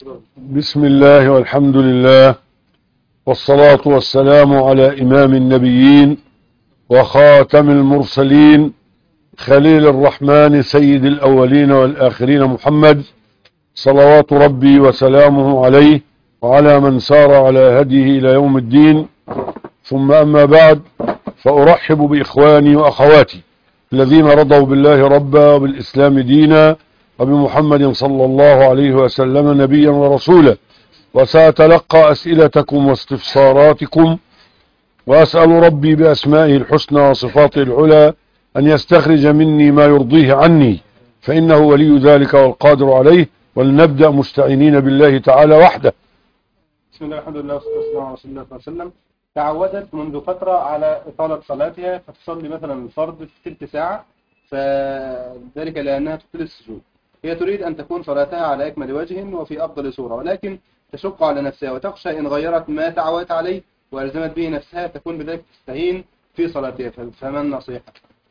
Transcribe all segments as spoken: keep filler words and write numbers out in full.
بسم الله والحمد لله والصلاة والسلام على إمام النبيين وخاتم المرسلين خليل الرحمن سيد الأولين والآخرين محمد صلوات ربي وسلامه عليه وعلى من سار على هديه إلى يوم الدين. ثم أما بعد، فأرحب بإخواني وأخواتي الذين رضوا بالله ربا وبالإسلام دينا وبمحمد صلى الله عليه وسلم نبيا ورسولا، وسأتلقى أسئلتكم واستفساراتكم، وأسأل ربي بأسمائه الحسنى وصفاته العلى أن يستخرج مني ما يرضيه عني، فإنه ولي ذلك والقادر عليه. ولنبدأ مستعينين بالله تعالى وحده. بسم الله الحمد لله والصلاة والسلام على رسول الله صلى الله عليه وسلم. تعودت منذ فترة على إطالة صلاتها، فتصلي مثلا الفرض في تلت ساعة، فذلك لأنها تطيل السجود. هي تريد أن تكون صلاتها على أكمل وجه وفي أفضل صورة، ولكن تشق على نفسها وتخشى إن غيرت ما تعودت عليه وألزمت به نفسها تكون بذلك تستهين في صلاتها، فما النصيحة؟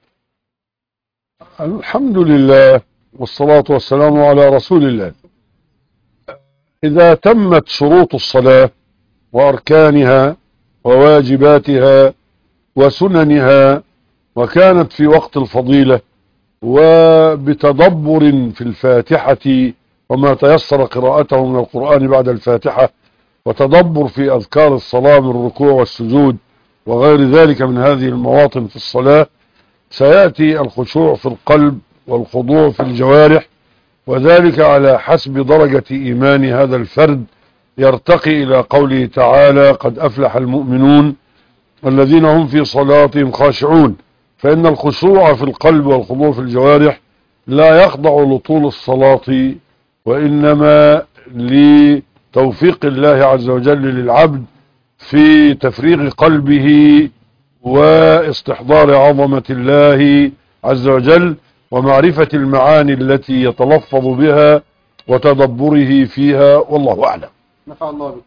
الحمد لله والصلاة والسلام على رسول الله. إذا تمت شروط الصلاة وأركانها وواجباتها وسننها، وكانت في وقت الفضيلة وبتدبر في الفاتحة وما تيسر قراءته من القرآن بعد الفاتحة، وتدبر في أذكار الصلاة من الركوع والسجود وغير ذلك من هذه المواطن في الصلاة، سيأتي الخشوع في القلب والخضوع في الجوارح، وذلك على حسب درجة إيمان هذا الفرد، يرتقي إلى قوله تعالى: قد أفلح المؤمنون الذين هم في صلاتهم خاشعون. فإن الخشوع في القلب والخضوع في الجوارح لا يخضع لطول الصلاة، وإنما لتوفيق الله عز وجل للعبد في تفريغ قلبه واستحضار عظمة الله عز وجل ومعرفة المعاني التي يتلفظ بها وتدبره فيها، والله أعلم. نفع الله بك.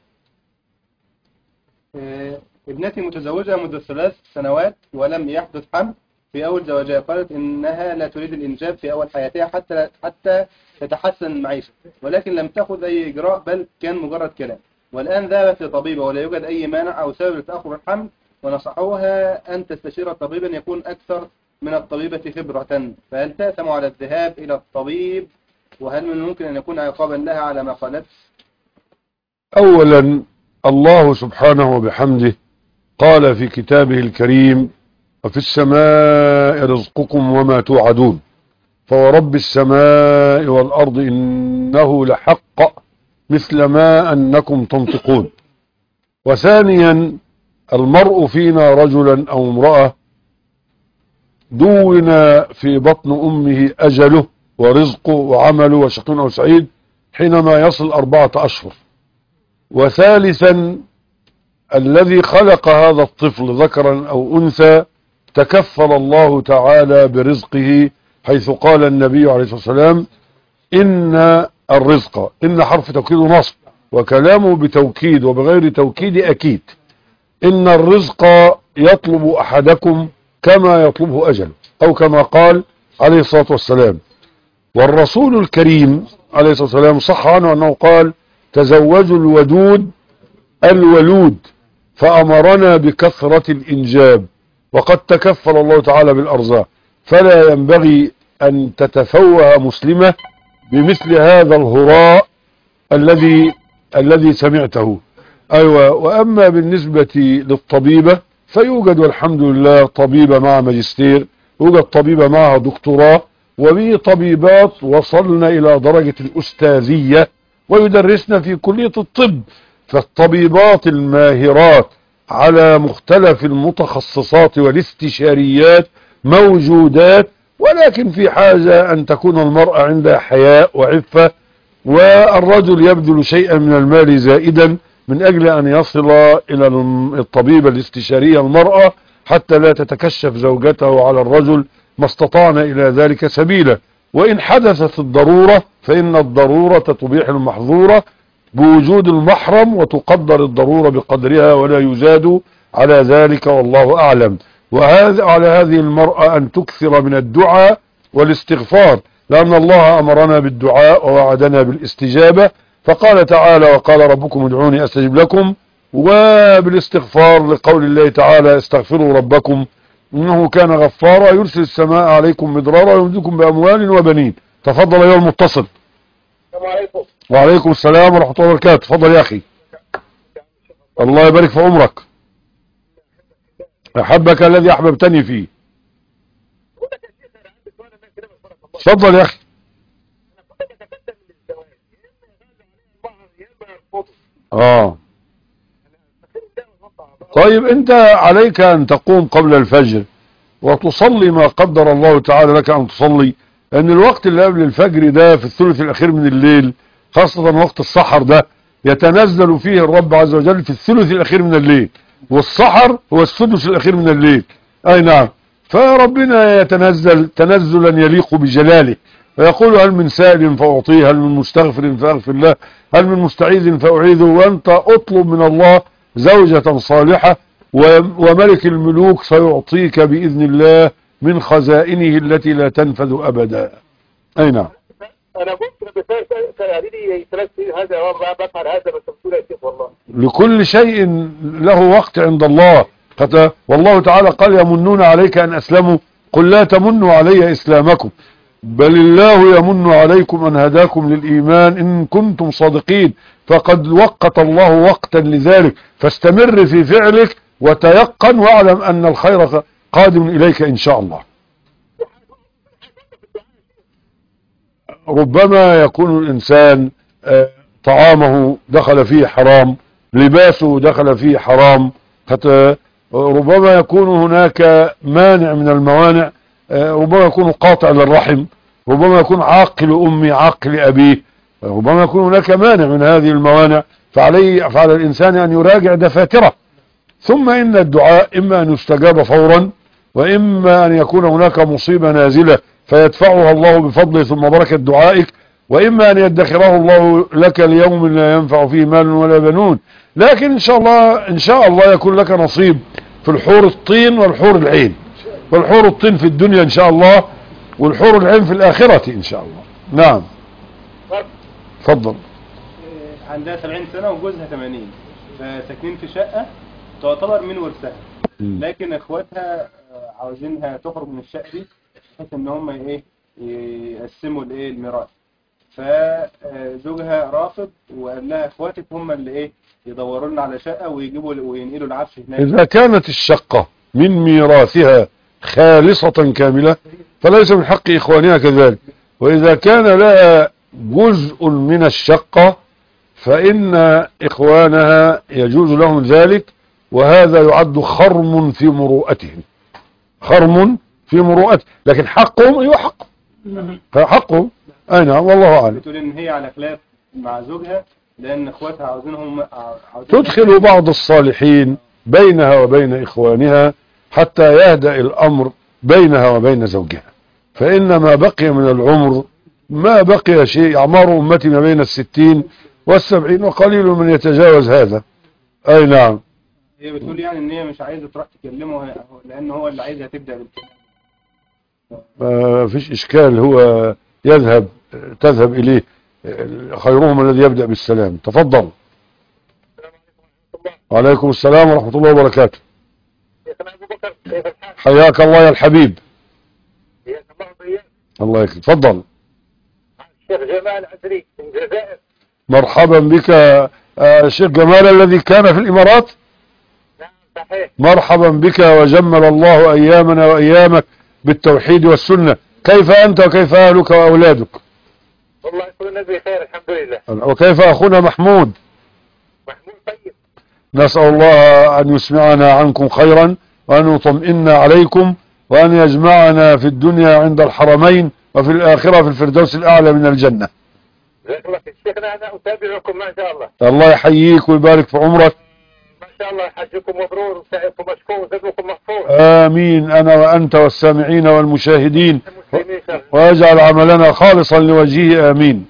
إيه، ابنتي متزوجة منذ ثلاث سنوات ولم يحدث حمل في أول زواجها. قالت إنها لا تريد الإنجاب في أول حياتها حتى حتى تتحسن المعيشة، ولكن لم تأخذ أي إجراء، بل كان مجرد كلام. والآن ذهبت لطبيبة ولا يوجد أي مانع أو سبب لتأخر الحمل، ونصحوها أن تستشير طبيبا يكون أكثر من الطبيبة خبرة. فهل تأثم على الذهاب إلى الطبيب؟ وهل من الممكن أن يكون عقابا لها على ما قالت؟ أولا، الله سبحانه وبحمده قال في كتابه الكريم: وفي السماء رزقكم وما توعدون فورب السماء والأرض إنه لحق مثل ما أنكم تنطقون. وثانيا، المرء فينا رجلا أو امرأة دون في بطن أمه أجله ورزقه وعمله وشقي أو سعيد حينما يصل أربعة أشهر. وثالثا، الذي خلق هذا الطفل ذكرا أو أنثى تكفل الله تعالى برزقه، حيث قال النبي عليه الصلاة والسلام: إن الرزق، إن حرف توكيد ونصب، وكلامه بتوكيد وبغير توكيد أكيد. إن الرزق يطلب أحدكم كما يطلبه أجل، أو كما قال عليه الصلاة والسلام. والرسول الكريم عليه الصلاة والسلام صح عنه أنه قال: تزوجوا الودود الولود، فأمرنا بكثرة الإنجاب، وقد تكفل الله تعالى بالأرزاق، فلا ينبغي أن تتفوه مسلمة بمثل هذا الهراء الذي الذي سمعته. أيوة. وأما بالنسبة للطبيبة فيوجد والحمد لله طبيبة مع ماجستير، يوجد طبيبة معها دكتوراه، وبه طبيبات وصلنا إلى درجة الأستاذية ويدرسنا في كلية الطب. فالطبيبات الماهرات على مختلف المتخصصات والاستشاريات موجودات، ولكن في حاجة أن تكون المرأة عندها حياء وعفة، والرجل يبذل شيئا من المال زائدا من أجل أن يصل إلى الطبيبة الاستشارية المرأة، حتى لا تتكشف زوجته على الرجل، ما استطعنا إلى ذلك سبيلا. وإن حدثت الضرورة فإن الضرورة تبيح المحظورة بوجود المحرم، وتقدر الضرورة بقدرها ولا يزاد على ذلك، والله أعلم. وهذا على هذه المرأة أن تكثر من الدعاء والاستغفار، لأن الله أمرنا بالدعاء ووعدنا بالاستجابة، فقال تعالى وقال ربكم ادعوني أستجب لكم، وبالاستغفار لقول الله تعالى استغفروا ربكم إنه كان غفارا يرسل السماء عليكم مدرارا ويمدكم بأموال وبنين. تفضل أيها المتصل. السلام عليكم. وعليكم السلام ورحمة الله وبركاته. تفضل يا أخي. الله يبارك في عمرك. أحبك الذي أحببتني فيه. تفضل يا أخي. آه طيب أنت عليك أن تقوم قبل الفجر وتصلي ما قدر الله تعالى لك أن تصلي، لأن الوقت اللي قبل الفجر ده في الثلث الأخير من الليل، خاصة وقت السحر ده يتنزل فيه الرب عز وجل في الثلث الأخير من الليل، والسحر هو السدس الأخير من الليل. أي نعم. فربنا يتنزل تنزلا يليق بجلاله، ويقول هل من سائل فأعطيه، هل من مستغفر فأغفر له، هل من مستعيذ فأعيذه. وأنت أطلب من الله زوجة صالحة، وملك الملوك سيعطيك بإذن الله من خزائنه التي لا تنفذ أبدا. أي نعم. أنا ممكن بسأل لي ثلاث سنين هذا بفعل هذا، بس بقول يا شيخ والله لكل شيء له وقت عند الله. والله تعالى قال يمنون عليك أن أسلموا، قل لا تمنوا علي إسلامكم بل الله يمن عليكم أن هداكم للإيمان إن كنتم صادقين، فقد وقت الله وقتا لذلك، فاستمر في فعلك وتيقن واعلم أن الخير قادم إليك إن شاء الله. ربما يكون الإنسان طعامه دخل فيه حرام، لباسه دخل فيه حرام، ربما يكون هناك مانع من الموانع، ربما يكون قاطع للرحم، ربما يكون عاق لأمي عاق لأبيه، ربما يكون هناك مانع من هذه الموانع، فعليه فعلى الإنسان أن يراجع دفاتره. ثم إن الدعاء إما أن يستجاب فورا، وإما أن يكون هناك مصيبة نازلة فيدفعها الله بفضله ثم بركة دعائك، وإما أن يدخره الله لك ليوم لا ينفع فيه مال ولا بنون. لكن إن شاء الله إن شاء الله يكون لك نصيب في الحور الطين والحور العين، والحور الطين في الدنيا إن شاء الله، والحور العين في الآخرة إن شاء الله. نعم. تفضل. عندها سبعين سنة وجوزها ثمانين، فساكنين في شقة تعتبر من ورثها، لكن اخواتها عاوزينها تخرج من الشقة دي بحيث ان هم ايه يقسموا الايه الميراث. فزوجها رافض وقال لها اخواتك هم اللي ايه يدوروا لنا على شقة ويجيبوا وينقلوا العفش هناك. إذا كانت الشقة من ميراثها خالصة كاملة فليس من حق إخوانها كذلك، وإذا كان لها جزء من الشقة فإن إخوانها يجوز لهم ذلك، وهذا يعد خرم في مروءتهم، خرم في مروءتهم، لكن حقهم أيوة حقهم حقهم. أي نعم والله أعلم. بتقول إن هي على خلاف مع زوجها لأن إخواتها عاوزينهم تدخل بعض الصالحين بينها وبين إخوانها حتى يهدأ الأمر بينها وبين زوجها، فإن ما بقي من العمر ما بقي شيء، أعمار أمتي ما بين الستين والسبعين وقليل من يتجاوز هذا. أي نعم. هي بتقول يعني ان هي مش عايزة تروح تكلمه لأن هو اللي عايزها تبدأ بالكلام. ما فيش إشكال، هو يذهب تذهب إليه، خيرهم الذي يبدأ بالسلام. تفضل. وعليكم السلام ورحمة الله وبركاته. حياك الله يا الحبيب. الله يكرمك. تفضل. الشيخ جمال عزري من الجزائر. مرحبا بك الشيخ جمال الذي كان في الإمارات. نعم صحيح. مرحبا بك، وجمل الله أيامنا وأيامك بالتوحيد والسنة. كيف أنت وكيف أهلك وأولادك؟ والله كلنا بخير الحمد لله. وكيف أخونا محمود؟ محمود طيب. نسأل الله أن يسمعنا عنكم خيرا، وأن يطمئن عليكم، وأن يجمعنا في الدنيا عند الحرمين، وفي الآخرة في الفردوس الأعلى من الجنة. جزاك الله خير. شيخنا أنا أتابعكم ما شاء الله. الله يحييك ويبارك في عمرك. ما شاء الله، حجكم مبرور وسعيكم مشكور وزادكم محفوظ. آمين، أنا وأنت والسامعين والمشاهدين، ويجعل عملنا خالصا لوجهه. آمين.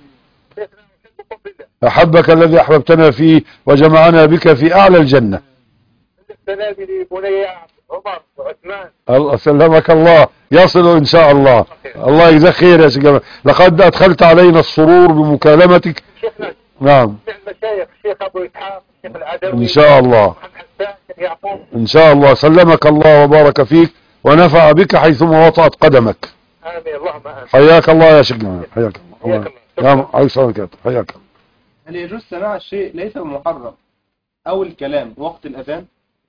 أحبك الذي أحببتنا فيه وجمعنا بك في أعلى الجنة. السلام لي بني عمر وعثمان. الله سلمك الله، يصل إن شاء الله. الله يجزاك خير يا شيخ جمال، لقد أدخلت علينا السرور بمكالمتك. شيخنا نعم المشايخ الشيخ ابو اسحاق الشيخ العدوي ان شاء الله، محمد حسان الشيخ يعقوب. ان شاء الله. سلمك الله وبارك فيك ونفع بك حيثما وطأت قدمك. امين اللهم امين. حياك الله يا شيخنا، حياك الله. حياك الله الله. يا عليه الصلاة والسلام، حياك الله. هل يجوز سماع الشيء ليس بمحرم أو الكلام وقت الأذان؟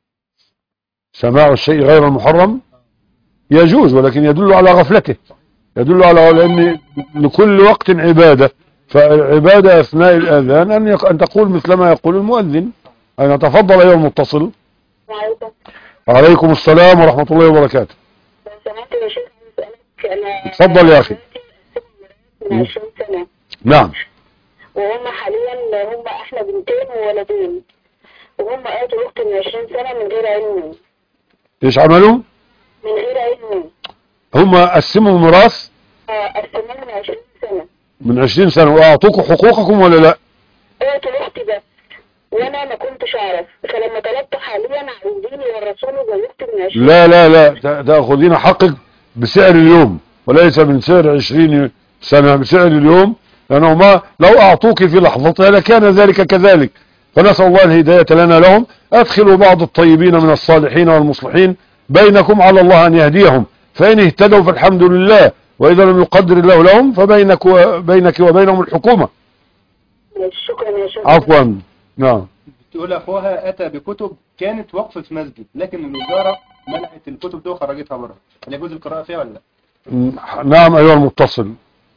سماع الشيء غير المحرم يجوز، ولكن يدل على غفلته، يدل على لأن لكل وقت عبادة، فالعبادة أثناء الأذان أن يق... أن تقول مثل ما يقول المؤذن. أنا تفضل أيها المتصل. وعليكم عليكم السلام ورحمة الله وبركاته. لو سمحت يا شيخ أسألك، أنا اتفضل يا أخي. من عشرين سنة نعم. وهم حاليا هم احنا بنتين وولدين، وهم قاتوا اختي من عشرين سنة من غير علمي. ايش عملوا؟ من غير علمي. هم قسموا الميراث قسمونا من عشرين سنة. من عشرين سنة واعطوكم حقوقكم ولا لا؟ قاتوا اختي بس وانا ما كنتش اعرف، فلما طلبت حاليا عايزين يورثوني زي اختي من عشرين. لا لا لا، تاخذين حقك بسعر اليوم وليس من سعر عشرين سنة، بسعر اليوم، لأنه ما لو أعطوك في لحظتها لكان ذلك كذلك. فنسأل الله الهداية لنا لهم. أدخلوا بعض الطيبين من الصالحين والمصلحين بينكم، على الله أن يهديهم، فإن اهتدوا فالحمد لله، وإذا لم يقدر الله لهم فبينك وبينك وبينهم الحكومة. شكرا يا شيخ. عفوا. نعم. تقول أخوها أتى بكتب كانت وقف في مسجد، لكن الوزارة منعت الكتب دي وخرجتها بره، هل يجوز القراءة فيها ولا لا؟ نعم أيها المتصل.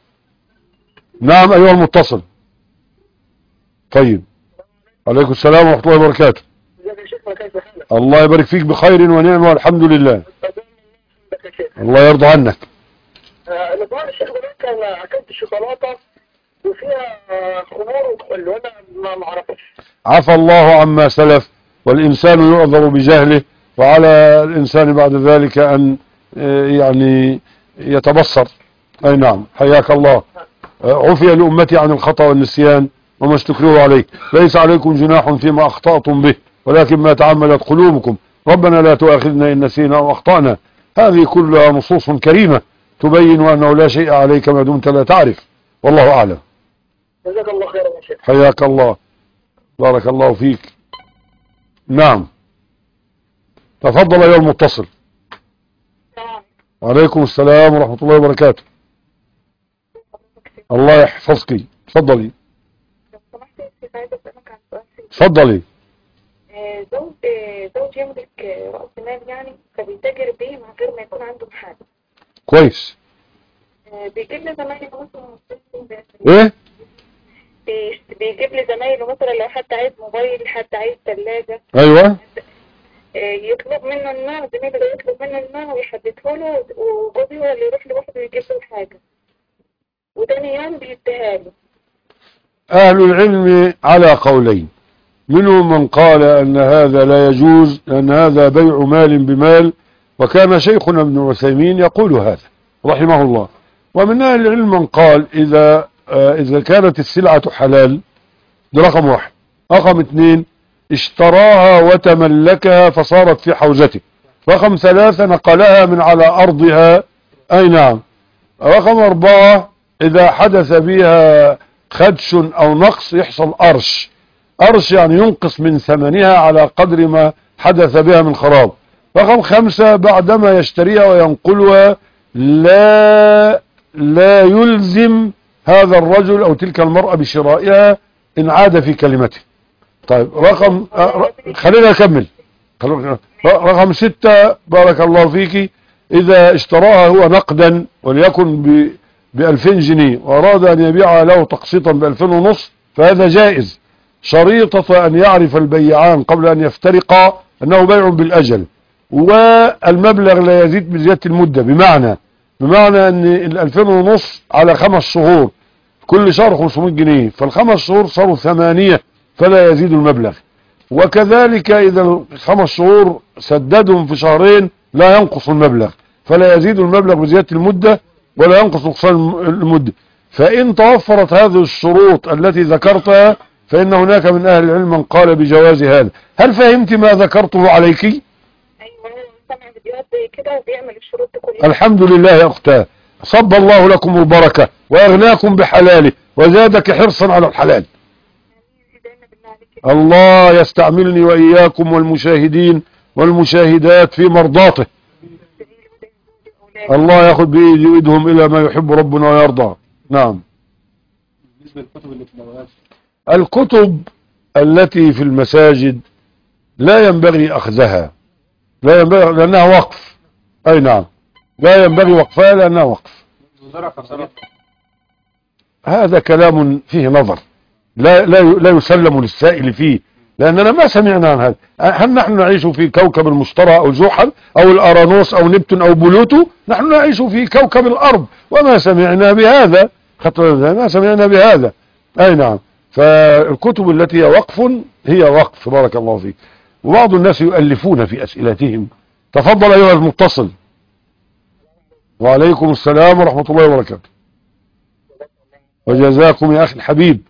نعم أيها المتصل. طيب. عليكم السلام ورحمة الله وبركاته. الله يبارك فيك، بخير ونعمة والحمد لله. الله يرضى عنك. انا بقول الشيخ دلوقتي انا اكلت شوكولاته وفيها خمور وكحول وانا ما معرفش. عفى الله عما سلف، والإنسان يعذر بجهله، وعلى الإنسان بعد ذلك أن يعني يتبصر. أي نعم. حياك الله. عفي لأمتي عن الخطأ والنسيان وما استكرهوا عليه، ليس عليكم جناح فيما أخطأتم به ولكن ما تعمدت قلوبكم، ربنا لا تؤاخذنا إن نسينا أو أخطأنا. هذه كلها نصوص كريمة تبين أنه لا شيء عليك ما دمت لا تعرف، والله أعلم. جزاك الله خيرا يا شيخ. حياك الله. بارك الله فيك. نعم. تفضل أيها المتصل. وعليكم السلام ورحمة الله وبركاته. الله يحفظك. تفضلي. لو سمحت يا عايزة أسألك عن سؤال. تفضلي. زوج زوج يملك رأس مال يعني، فبيتاجر بيه من غير ما يكون عنده محل. كويس. بيجيب لي زمايله مثلا. ايه؟ بيجيب لي زمايله مثلا لو حد عايز موبايل، حد عايز ثلاجة. ايوه. يطلب منه المال، زميله ده يطلب منه المال ويحدده له، وجوزي هو اللي يروح لوحده ويجيب له الحاجة، وتاني يوم بيديها له. أهل العلم على قولين، منهم من قال أن هذا لا يجوز لأن هذا بيع مال بمال، وكان شيخنا ابن عثيمين يقول هذا رحمه الله. ومن أهل العلم من قال إذا آه إذا كانت السلعة حلال، ده رقم واحد. رقم اثنين، اشتراها وتملكها فصارت في حوزته. رقم ثلاثة، نقلها من على أرضها. أي نعم. رقم أربعة، إذا حدث بها خدش أو نقص يحصل أرش. أرش يعني ينقص من ثمنها على قدر ما حدث بها من خراب. رقم خمسة، بعدما يشتريها وينقلها لا لا يلزم هذا الرجل أو تلك المرأة بشرائها إن عاد في كلمته. طيب رقم خلينا نكمل. رقم ستة، بارك الله فيك، إذا اشتراها هو نقدا وليكن ب بألفين جنيه وأراد أن يبيعها له تقسيطا بألفين ونص، فهذا جائز، شريطة أن يعرف البيعان قبل أن يفترقا أنه بيع بالأجل، والمبلغ لا يزيد بزيادة المدة، بمعنى بمعنى أن الألفين ونص على خمس شهور، كل شهر خمسمائة جنيه، فالخمس شهور صاروا ثمانية فلا يزيد المبلغ. وكذلك إذا الخمس شهور سددهم في شهرين لا ينقص المبلغ، فلا يزيد المبلغ بزيادة المدة ولا ينقص نقصان المدة. فإن توفرت هذه الشروط التي ذكرتها فإن هناك من أهل العلم من قال بجواز هذا. هل فهمت ما ذكرته عليك؟ أيوة، سمع فيديوهات زي كده وبيعمل الشروط دي كلها. الحمد لله يا أختاه، صب الله لكم البركة وأغناكم بحلاله وزادك حرصا على الحلال. الله يستعملني وإياكم والمشاهدين والمشاهدات في مرضاته. الله ياخذ بإيدي وإيدهم إلى ما يحب ربنا ويرضى. نعم. بالنسبة للكتب اللي في النوافذ، الكتب التي في المساجد لا ينبغي أخذها، لا ينبغي لأنها وقف. أي نعم، لا ينبغي وقفها لأنها وقف. وزارة خسارة. هذا كلام فيه نظر، لا لا لا يسلم للسائل فيه، لأننا ما سمعنا عن هذا. هل نحن نعيش في كوكب المشتري أو زحل أو الأرانوس أو نبتون أو بلوتو؟ نحن نعيش في كوكب الأرض وما سمعنا بهذا، خطر ما سمعنا بهذا. أي نعم. فالكتب التي هي وقف هي وقف. بارك الله فيك. وبعض الناس يؤلفون في أسئلتهم. تفضل أيها المتصل. وعليكم السلام ورحمة الله وبركاته. وجزاكم يا أخي الحبيب.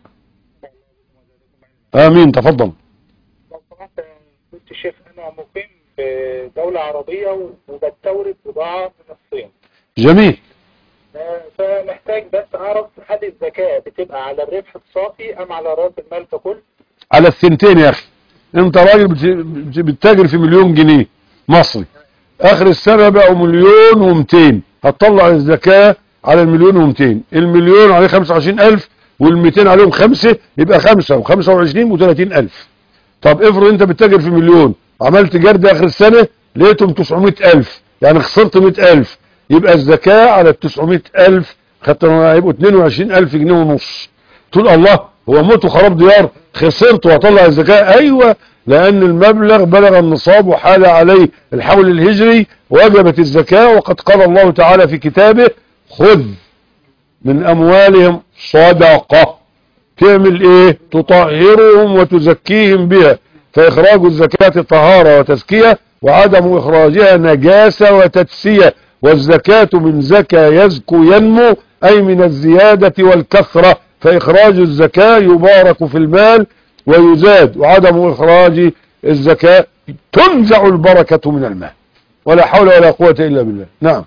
آمين. تفضل. لو سمحت كنت شيخ، انا مقيم في دولة عربية وبستورد بضاعة من الصين. جميل. فمحتاج بس اعرف هل الزكاة بتبقى على الربح الصافي ام على راس المال ككل؟ على الثنتين يا أخي. أنت راجل بت- بتتاجر في مليون جنيه مصري، آخر السنة بقوا مليون ومتين، هتطلع الزكاة على المليون ومتين. المليون عليه خمسة وعشرين ألف والمتين عليهم خمسة، يبقى خمسة وخمسة وعشرين وثلاثين ألف. طب افرض أنت بتتاجر في مليون، عملت جرد آخر السنة لقيتهم تسعمائة ألف، يعني خسرت مائة ألف، يبقى الزكاة على ال تسعمائة ألف خدتها هيبقوا اثنين وعشرين ألف جنيه ونص. تقول الله هو موت وخراب ديار، خسرت وهطلع الزكاة؟ أيوة، لأن المبلغ بلغ النصاب وحال عليه الحول الهجري وجبت الزكاة. وقد قال الله تعالى في كتابه خذ من أموالهم صدقة. تعمل إيه؟ تطهرهم وتزكيهم بها. فإخراج الزكاة طهارة وتزكية، وعدم إخراجها نجاسة وتدسية. والزكاة من زكى يزكو ينمو، أي من الزيادة والكثرة. فإخراج الزكاة يبارك في المال ويزاد، وعدم إخراج الزكاة تنزع البركة من المال. ولا حول ولا قوة إلا بالله. نعم.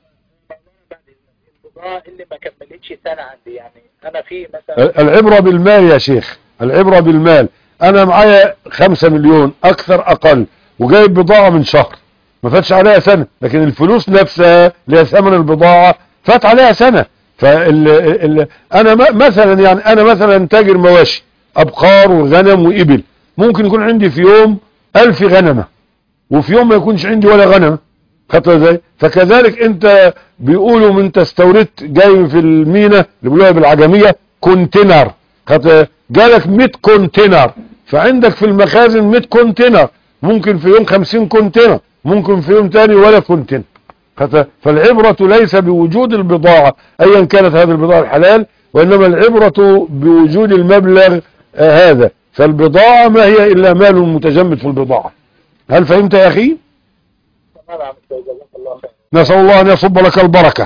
البضاعة اللي ما كملتش سنة عندي، يعني انا في مثلا العبرة بالمال يا شيخ، العبرة بالمال. أنا معايا خمسة مليون أكثر أقل، وجايب بضاعة من شهر ما فاتش عليها سنة، لكن الفلوس نفسها اللي هي ثمن البضاعة فات عليها سنة. فال ال... أنا م- مثلا يعني أنا مثلا تاجر مواشي، أبقار وغنم وإبل. ممكن يكون عندي في يوم ألف غنمة، وفي يوم ما يكونش عندي ولا غنمة. خطوة ازاي؟ فكذلك انت بيقولوا من استوردت جاي في المينا اللي بيقولوها بالعجمية كونتينر، خطوة جالك مئة كونتينر، فعندك في المخازن مئة كونتينر، ممكن في يوم خمسين كونتينر، ممكن في يوم تاني ولا كونتينر. خطوة. فالعبرة ليس بوجود البضاعة ايا كانت هذه البضاعة الحلال، وانما العبرة بوجود المبلغ آه هذا. فالبضاعة ما هي الا مال متجمد في البضاعة. هل فهمت يا اخي؟ تمام. جزاك الله خير. نسأل الله أن يصب لك البركة.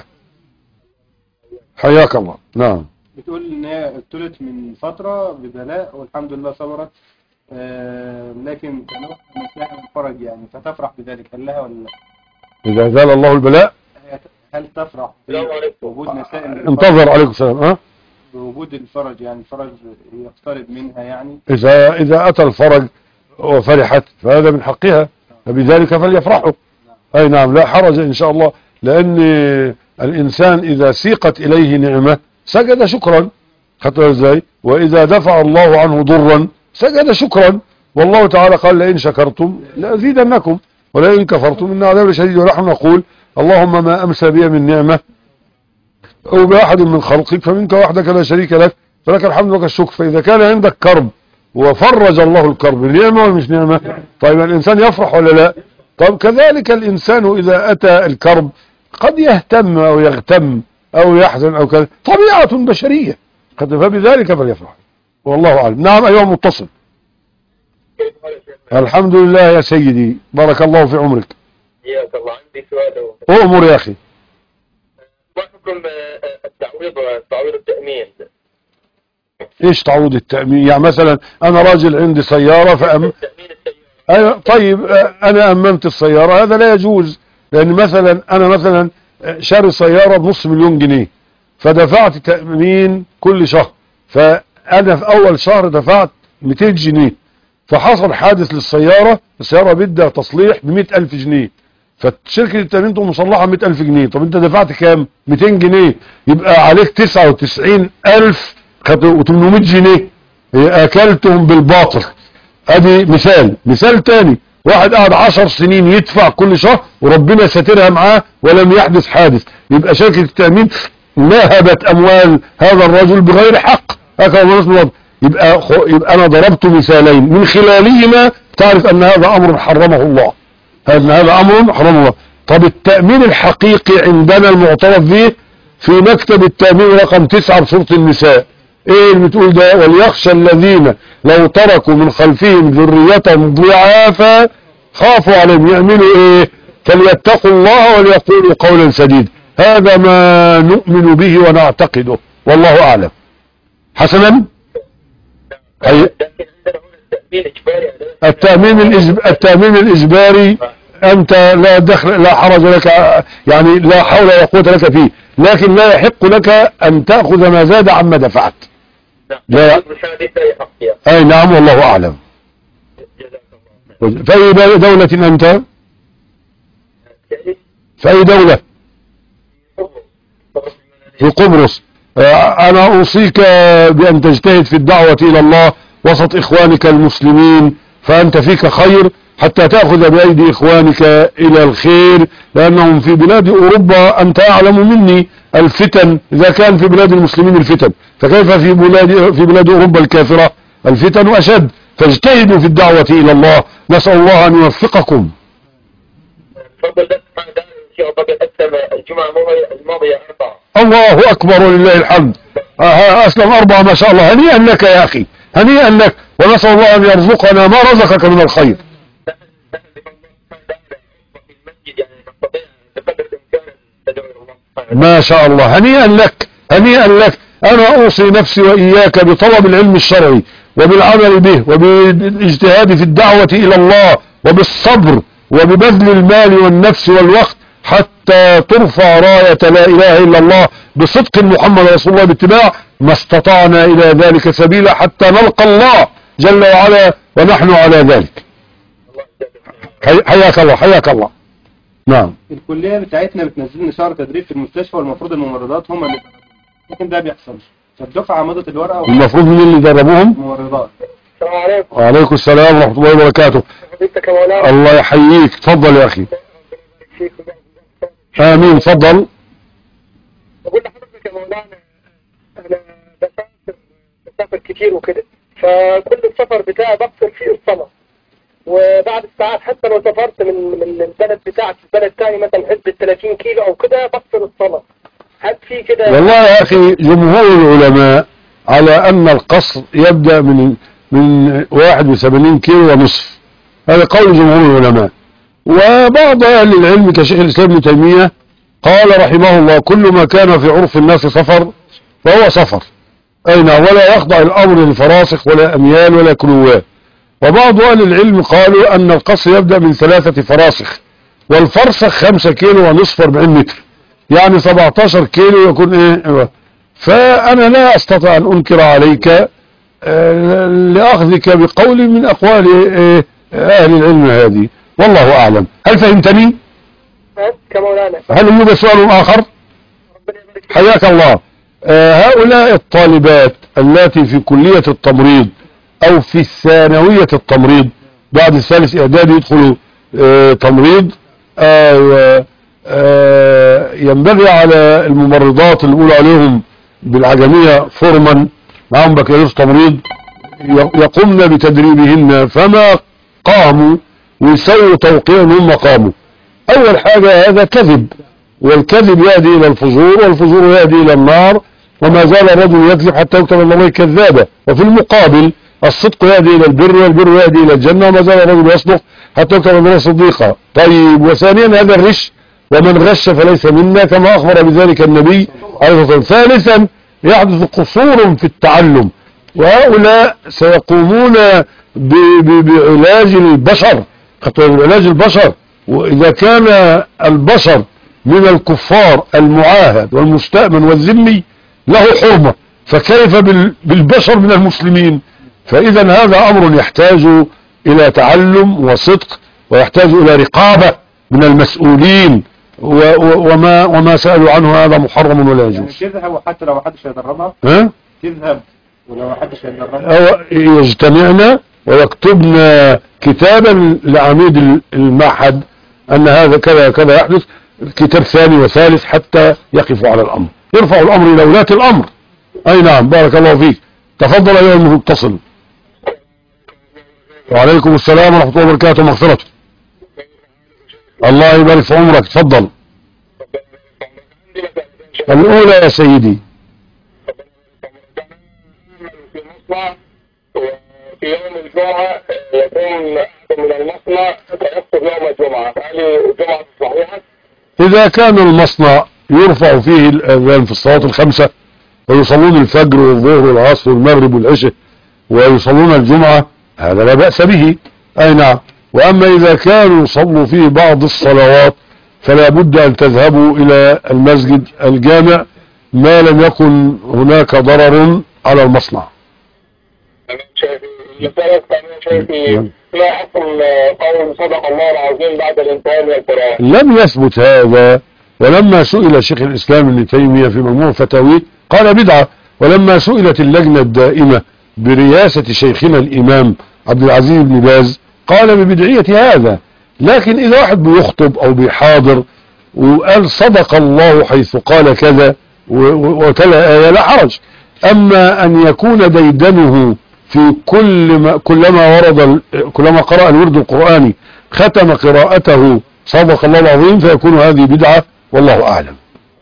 حياك الله. نعم. بتقول إن هي ابتلت من فترة ببلاء والحمد لله صبرت، آه لكن كانوا مساء الفرج يعني، فتفرح بذلك. هل لها ولا لا؟ إذا زال الله البلاء هي- هل تفرح بوجود مساء الفرج؟ انتظر. عليكم السلام. أه؟ بوجود الفرج، يعني الفرج يقترب منها يعني. إذا إذا أتى الفرج وفرحت فهذا من حقها، فبذلك فليفرحوا. أي نعم، لا حرج إن شاء الله، لأن الإنسان إذا سيقت إليه نعمة سجد شكرا. خطر إزاي؟ وإذا دفع الله عنه ضرا سجد شكرا. والله تعالى قال لئن شكرتم لأزيدنكم ولئن كفرتم إن عذابي شديد. ونحن نقول اللهم ما أمسى بي من نعمة أو بأحد من خلقك فمنك وحدك لا شريك لك، فلك الحمد ولك الشكر. فإذا كان عندك كرب وفرج الله الكرب، نعمة ولا مش نعمة؟ طيب الإنسان يفرح ولا لا؟ طب كذلك الإنسان إذا أتى الكرب قد يهتم أو يغتم أو يحزن أو كذا، طبيعة بشرية، فبذلك فليفرح. والله أعلم. نعم أيها المتصل. الحمد لله يا سيدي، بارك الله في عمرك. حياك الله. عندي سؤال. أؤمر يا أخي. ما حكم التعويض تعويض التأمين؟ إيش تعويض التأمين؟ يعني مثلا أنا راجل عندي سيارة فأم تأمين السيارة. أيوة طيب، أنا أممت السيارة، هذا لا يجوز. لأن مثلا أنا مثلا شاري سيارة بنص مليون جنيه، فدفعت تأمين كل شهر، فأنا في أول شهر دفعت مئتين جنيه، فحصل حادث للسيارة، السيارة بدها تصليح بمئة ألف جنيه، فشركة التأمين تقوم مصلحة مئة ألف جنيه. طب انت دفعت كام؟ مئتين جنيه، يبقى عليك تسعة وتسعين ألف وثمانمائة جنيه اكلتهم بالباطل. ادي مثال. مثال تاني، واحد قاعد عشر سنين يدفع كل شهر وربنا ساترها معاه ولم يحدث حادث، يبقى شركة التأمين نهبت اموال هذا الرجل بغير حق. هكذا يبقى يبقى انا ضربت مثالين من خلالهما تعرف ان هذا امر حرمه الله، هذا هذا امر حرمه الله. طب التأمين الحقيقي عندنا المعترف به في مكتب التأمين رقم تسعة بسورة النساء، ايه اللي بتقول ده؟ وليخشى الذين لو تركوا من خلفهم ذرية ضعافا خافوا عليهم يعملوا ايه؟ فليتقوا الله وليقولوا قولا سديدا. هذا ما نؤمن به ونعتقده والله اعلم. حسنا، أي التأمين الإجب... التأمين الإجباري أنت لا دخل لا حرج لك، يعني لا حول ولا قوة لك فيه، لكن لا يحق لك أن تأخذ ما زاد عما دفعت. لا. أي نعم والله أعلم. في أي دولة أنت؟ في أي دولة؟ في قبرص. أنا أوصيك بأن تجتهد في الدعوة إلى الله وسط إخوانك المسلمين، فأنت فيك خير حتى تأخذ بأيدي إخوانك إلى الخير، لأنهم في بلاد أوروبا أنت أعلم مني الفتن. إذا كان في بلاد المسلمين الفتن، فكيف في بلاد في بلاد أوروبا الكافرة الفتن أشد. فاجتهدوا في الدعوة إلى الله، نسأل الله أن يوفقكم. الجمعة الماضية أربعة. الله أكبر ولله الحمد. أسلم أربعة ما شاء الله. هنيئا لك يا أخي، هنيئا لك، ونسأل الله أن يرزقنا ما رزقك من الخير. ما شاء الله، هنيئا لك، هنيئا لك. أنا أوصي نفسي وإياك بطلب العلم الشرعي وبالعمل به وبالاجتهاد في الدعوة إلى الله وبالصبر وببذل المال والنفس والوقت حتى ترفع راية لا إله إلا الله بصدق محمد رسول الله باتباع ما استطعنا إلى ذلك سبيلا حتى نلقى الله جل وعلا ونحن على ذلك. حياك الله، حياك الله. نعم. الكلية بتاعتنا بتنزلنا شهر تدريب في المستشفى، والمفروض الممرضات هم اللي، لكن ده بيحصلش. فالدفعة مضت الورقة. المفروض مين اللي دربوهم؟ الممرضات. السلام عليكم. وعليكم السلام ورحمة الله وبركاته. الله يحييك، تفضل يا أخي. آمين، تفضل. بقول لحضرتك يا مولانا، أنا بسافر بسافر كتير وكده، فكل السفر بتاعي بقصر فيه الصلاة، وبعد الساعات حتى لو سافرت من من البلد بتاعتي البلد تاني مثلا حسب ثلاثين كيلو أو كده بقصر الصلاة. هل في كده؟ والله يا أخي جمهور العلماء على أن القصر يبدأ من من واحد وثمانين كيلو ونصف، هذا قول جمهور العلماء. وبعض أهل العلم كشيخ الإسلام ابن تيمية قال رحمه الله كل ما كان في عرف الناس سفر فهو سفر، أين ولا يخضع الأمر للفراسخ ولا أميال ولا كلوات. وبعض أهل العلم قالوا أن القصر يبدأ من ثلاثة فراسخ، والفرسخ خمسة كيلو ونصف أربعين متر، يعني سبعتاشر كيلو يكون إيه. فأنا لا أستطيع أن أنكر عليك آه لأخذك بقول من أقوال آه أهل العلم هذه، والله أعلم. هل فهمتني؟ كمولانا. هل يوجد سؤال آخر؟ حياك الله. آه هؤلاء الطالبات التي في كلية التمريض أو في الثانوية التمريض بعد الثالث إعدادي يدخلوا آه تمريض، آه آه ينبغي على الممرضات اللي بيقولوا عليهم بالعجمية فورمان معهم بكالوريوس تمريض يقومن بتدريبهن، فما قاموا ويسووا توقيع هم قاموا. أول حاجة هذا كذب، والكذب يهدي إلى الفجور، والفجور يهدي إلى النار، وما زال الرجل يكذب حتى يكتب الله كذابا. وفي المقابل الصدق يهدي إلى البر، والبر يهدي إلى الجنة، وما زال الرجل يصدق حتى يكتب الله صديقا. طيب، وثانيا هذا الغش، ومن غش فليس منا كما أخبر بذلك النبي عليه الصلاة والسلام. ثالثا يحدث قصور في التعلم، وهؤلاء سيقومون بعلاج البشر، بعلاج البشر. وإذا كان البشر من الكفار المعاهد والمستأمن والذمي له حرمة، فكيف بالبشر من المسلمين؟ فإذا هذا أمر يحتاج إلى تعلم وصدق، ويحتاج إلى رقابة من المسؤولين، وما وما سألوا عنه هذا محرم ولا يجوز. يعني تذهب وحتى لو محدش هيدربها؟ ها؟ تذهب ولو محدش هيدربها؟ أو يجتمعنا ويكتبنا كتابا لعميد المعهد أن هذا كذا كذا يحدث، كتاب ثاني وثالث حتى يقفوا على الأمر، يرفعوا الأمر إلى ولاة الأمر. أي نعم، بارك الله فيك. تفضل أيها المتصل. وعليكم السلام ورحمة الله وبركاته. مغفرته. الله يبارك في عمرك. تفضل. الأولى يا سيدي. في يوم الجمعة يكون أحد من المصنع فيخطب يوم الجمعة، هل الجمعة صحيحة؟ إذا كان المصنع يرفع فيه الأذان في الصلوات الخمسة ويصلون الفجر والظهر والعصر والمغرب والعشاء ويصلون الجمعة، هذا لا بأس به. أي نعم. وأما إذا كانوا يصلوا فيه بعض الصلوات فلا بد أن تذهبوا إلى المسجد الجامع ما لم يكن هناك ضرر على المصنع. ما حكم قول صدق الله العظيم بعد الانتهاء من القرآن؟ لم يثبت هذا. ولما سئل شيخ الإسلام ابن تيمية في مجموع فتاويه قال بدعة. ولما سئلت اللجنة الدائمة برئاسة شيخنا الإمام عبد العزيز بن باز قال ببدعية هذا. لكن إذا واحد بيخطب أو بيحاضر وقال صدق الله حيث قال كذا وتلا آية لا حرج. أما أن يكون ديدنه في كل ما كلما ورد كلما قرأ الورد القرآني ختم قراءته صدق الله العظيم فيكون هذه بدعة والله أعلم.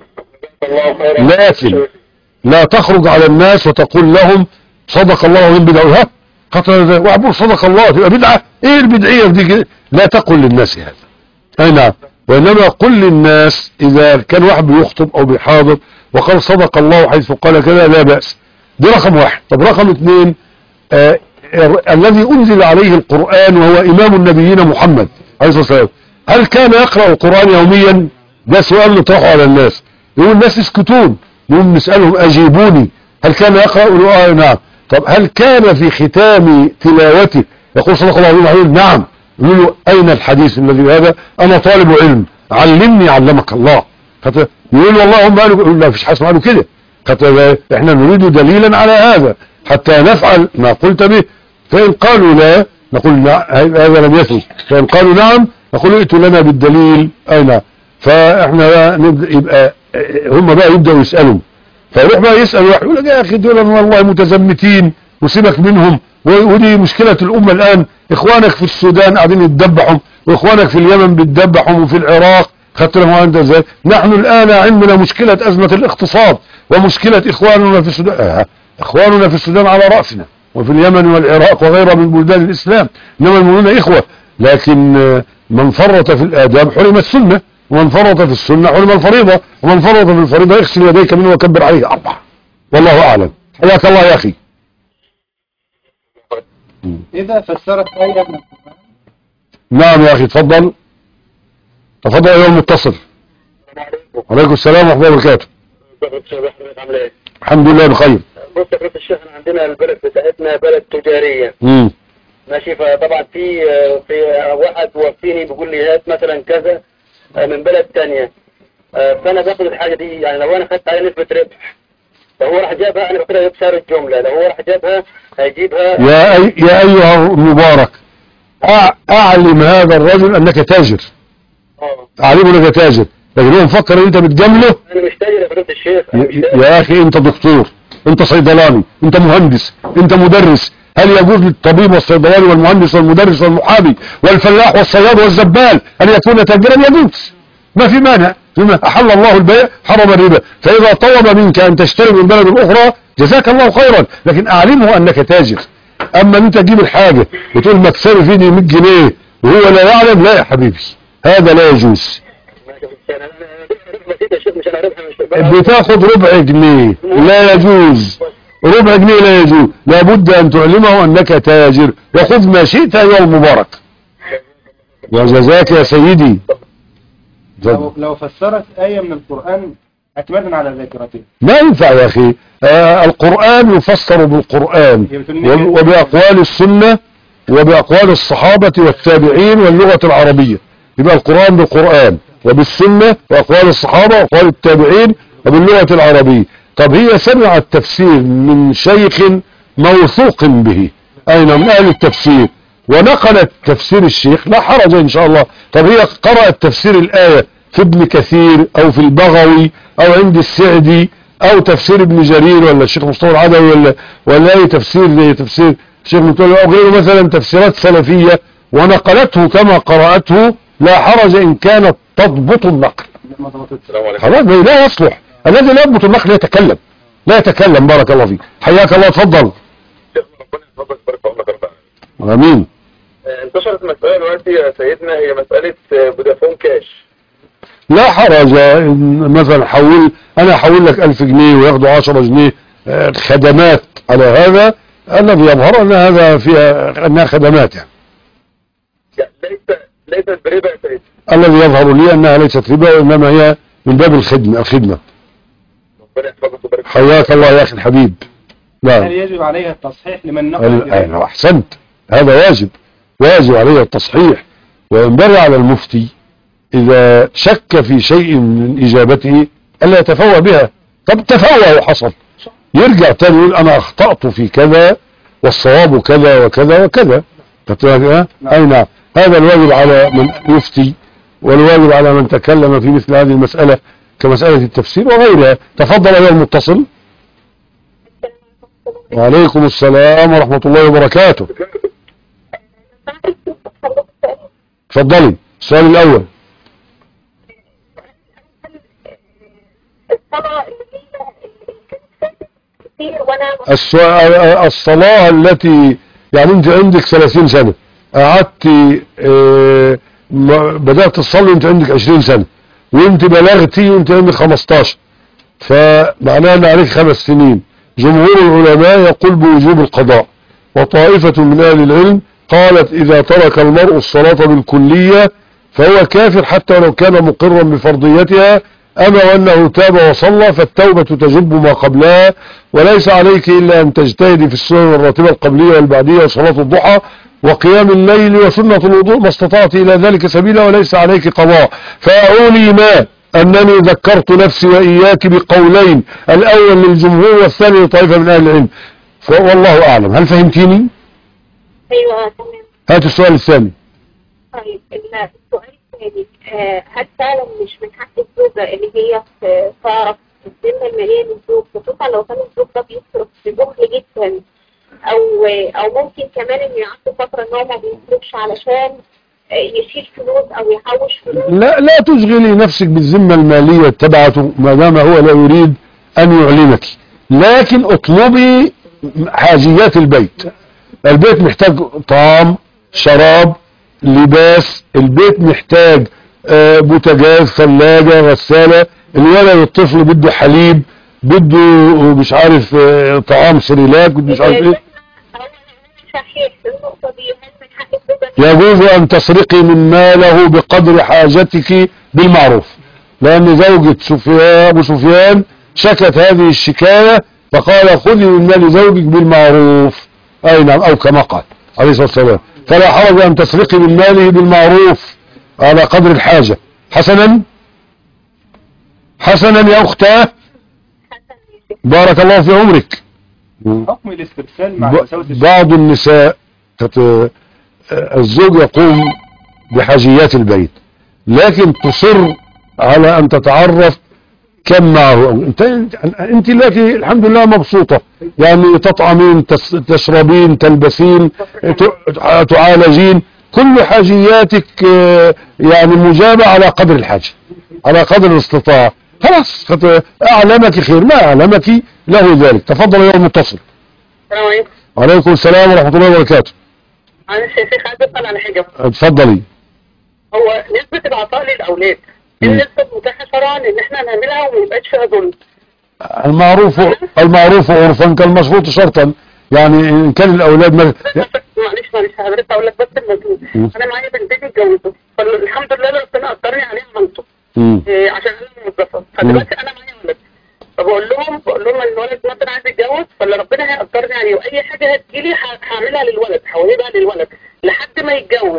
لكن لا تخرج على الناس وتقول لهم صدق الله العظيم بدعة. ها قتل وعبور صدق الله تبقى بدعة. ايه البدعية دي؟ لا تقل للناس هذا. اي نعم. وانما قل للناس اذا كان واحد بيخطب او بيحاضر وقال صدق الله حيث قال كذا لا بأس. دي رقم واحد. طب رقم اثنين، آه الذي انزل عليه القرآن وهو امام النبيين محمد عليه الصلاة والسلام، هل كان يقرأ القرآن يوميا؟ ده سؤال نطرحه على الناس. يقول الناس يسكتون، يقول نسألهم اجيبوني هل كان يقرأ؟ يقولوا اه نعم. طب هل كان في ختام تلاوته يقول صدق الله العظيم؟ نعم. يقول له اين الحديث الذي هذا؟ انا طالب علم علمني علمك الله. يقول والله هم قالوا، يقول لا فيش حاجه اسمها كده. احنا نريد دليلا على هذا حتى نفعل ما قلت به. فان قالوا لا نقول لا هذا لم يثبت. فان قالوا نعم نقول ائتوا لنا بالدليل. اين؟ فاحنا يبقى هم بقى يبداوا يسالوا، فيروح بقى يسال واحد يقول لك يا اخي دول والله متزمتين وسيبك منهم. ودي مشكلة الأمة الآن. إخوانك في السودان قاعدين يتدبحوا، وإخوانك في اليمن بيتدبحوا، وفي العراق خدت لهم أنت ازاي. نحن الآن عندنا مشكلة أزمة الاقتصاد ومشكلة إخواننا في السودان. آه. إخواننا في السودان على رأسنا، وفي اليمن والعراق وغيرها من بلدان الإسلام، إنما المؤمنون إخوة. لكن من فرط في الآداب حرم السنة، ومن فرط في السنة حرم الفريضة، ومن فرط في الفريضة اغسل يديك منه وكبر عليه أربعة. والله أعلم. حياك الله يا أخي. إذا فسرت آية من القرآن. نعم يا أخي تفضل. تفضل أيها المتصل. عليكم السلام ورحمة الله وبركاته. الحمد لله بخير. بص يا فضيلة الشيخ، عندنا البلد بتاعتنا بلد تجارية. امم ماشي. فطبعا في في واحد وفيني بيقول لي هات مثلا كذا من بلد ثانيه، فانا باخد الحاجه دي. يعني لو انا خدت عليها نسبه ربح، لو هو راح جابها انا باخدها بسعر الجمله، لو هو راح جابها هيجيبها. يا أي يا ايها المبارك، اعلم هذا الرجل انك تاجر. اه اعلمه انك تاجر، لكن هو مفكر ان انت بتجامله. انا مش تاجر يا فضيلة الشيخ. يا اخي انت دكتور، انت صيدلاني، انت مهندس، انت مدرس. هل يجوز للطبيب والصيدلاني والمهندس والمدرس والمحامي والفلاح والصياد والزبال ان يكون تاجرا؟ يجوز، ما في مانع. فيما احل الله البيع حرم الربا. فاذا طلب منك ان تشتري من بلد الاخرى جزاك الله خيرا، لكن اعلمه انك تاجر. اما انت تجيب الحاجه وتقول مكسبي فيني مية جنيه وهو لا يعلم، لا يا حبيبي هذا لا يجوز. بتاخد ربع جنيه لا يجوز، ربع جنيه لا يجوز. لابد ان تعلمه انك تاجر، وخذ ما شئت ايها المبارك. وجزاك يا سيدي. لو, لو فسرت آية من القرآن اعتمادا على ذاكرته. ما ينفع يا أخي. آه القرآن يفسر بالقرآن وبأقوال السنة وبأقوال الصحابة والتابعين واللغة العربية. يبقى القرآن بالقرآن وبالسنة وأقوال الصحابة وأقوال التابعين وباللغة العربية. طب هي سمع التفسير من شيخ موثوق به، أين من أهل التفسير، ونقلت تفسير الشيخ، لا حرج إن شاء الله. طب هي قرأت تفسير الآية في ابن كثير أو في البغوي أو عند السعدي أو تفسير ابن جرير ولا الشيخ مصطفى العدوي ولا ولا أي تفسير زي تفسير الشيخ متولي أو غيره، مثلا تفسيرات سلفية، ونقلته كما قرأته، لا حرج إن كانت تضبط النقل. خلاص لا يصلح. الذي لا يضبط النقل يتكلم لا يتكلم. بارك الله فيك. حياك الله. اتفضل. امين. انتشرت مسألة دلوقتي يا سيدنا، هي مسألة فودافون كاش. لا حرج مثلا حول انا احول لك ألف جنيه وياخدوا عشرة جنيه خدمات على هذا، الذي يظهر ان هذا فيها انها خدمات يعني. ليس ليست بربا يا سيدنا. الذي يظهر لي انها ليست ربا وانما هي من باب الخدمة الخدمة. حياك الله يا اخي الحبيب. نعم. هل يجب عليها التصحيح لمن نقل؟ احسنت، هذا واجب واجب عليه التصحيح. وينبغي على المفتي اذا شك في شيء من اجابته الا يتفوه بها. طب تفوه وحصل، يرجع تاني يقول انا اخطأت في كذا والصواب كذا وكذا وكذا. اي نعم. هذا الواجب على من يفتي، والواجب على من تكلم في مثل هذه المسألة كمسألة التفسير وغيرها. تفضل ايها المتصل. وعليكم السلام ورحمة الله وبركاته. تفضلي. السؤال الأول. الصلاة التي يعني انت عندك ثلاثين سنة، قعدت اه بدأت تصلي انت عندك عشرين سنة، وانت بلغتي وانت عندك خمستاشر، فمعناه ان عليك خمس سنين. جمهور العلماء يقول بوجوب القضاء، وطائفة من اهل العلم قالت اذا ترك المرء الصلاة بالكلية فهو كافر حتى لو كان مقرا بفرضيتها، اما وانه تاب وصلى فالتوبة تجب ما قبلها، وليس عليك الا ان تجتهدي في السنن الراتبة القبلية والبعدية وصلاة الضحى وقيام الليل وسنة الوضوء ما استطعت الى ذلك سبيلا، وليس عليك قضاء. فاعوني ما انني ذكرت نفسي واياك بقولين، الاول للجمهور والثاني لطائفة من اهل العلم، والله اعلم. هل فهمتيني؟ ايوه تمام. هات السؤال الثاني. طيب السؤال الثاني، هل فعلا مش من حق الزوجة اللي هي تعرف الذمة المالية للزوج، خصوصا لو كان الزوج ده بيصرف ببخل جدا، او او ممكن كمان ان يعدي فترة ان هو ما بيصرفش علشان يشيل فلوس او يحوش فلوس؟ لا لا تشغلي نفسك بالذمة المالية تبعته ما دام هو لا يريد ان يعلمك، لكن اطلبي حاجيات البيت. البيت محتاج طعام، شراب، لباس، البيت محتاج بوتاجاز، ثلاجة، غسالة، الولد الطفل بده حليب، بده مش عارف طعام سريلاك، بده مش عارف ايه. يجوز ان تسرقي من ماله بقدر حاجتك بالمعروف، لان زوجة سفيان ابو سفيان شكت هذه الشكاية فقال خذي من مال زوجك بالمعروف، اي نعم، او كما قال عليه الصلاة والسلام، فلا حرج ان تسرقي من ماله بالمعروف على قدر الحاجة. حسنا حسنا يا اختاه، بارك الله في عمرك. حكم الاسترسال مع وساوس الشيطان. بعض النساء الزوج يقوم بحاجيات البيت لكن تصر على ان تتعرف كم معه. انت انت لك الحمد لله مبسوطة، يعني تطعمين، تشربين، تلبسين، تعالجين، كل حاجياتك يعني مجابة على قدر الحاجة، على قدر الاستطاعة. خلاص اعلمك خير، ما اعلمك له ذلك. تفضل يا المتصل. السلام عليكم. وعليكم السلام ورحمة الله وبركاته. معلش يا شيخ عايز اسال على حاجه. اتفضلي. هو نسبة العطاء للاولاد ايه النسبة المتاحة شرعا ان احنا نعملها وما يبقاش فيها ظلم؟ المعروف المعروف عرفا كالمشروط شرطا، يعني ان كان الاولاد مر... معلش معلش حضرتك اقول لك بس الموضوع. انا معايا بنتين اتجوزوا، فالحمد لله ربنا قدرني عليه عملته إيه عشان انا موظفه، فدلوقتي انا معايا ولد فبقول لهم بقول لهم الولد مثلا عايز يتجوز، فاللي ربنا هيقدرني عليه واي حاجه هتجيلي هعملها للولد، هوهبها للولد لحد ما يتجوز.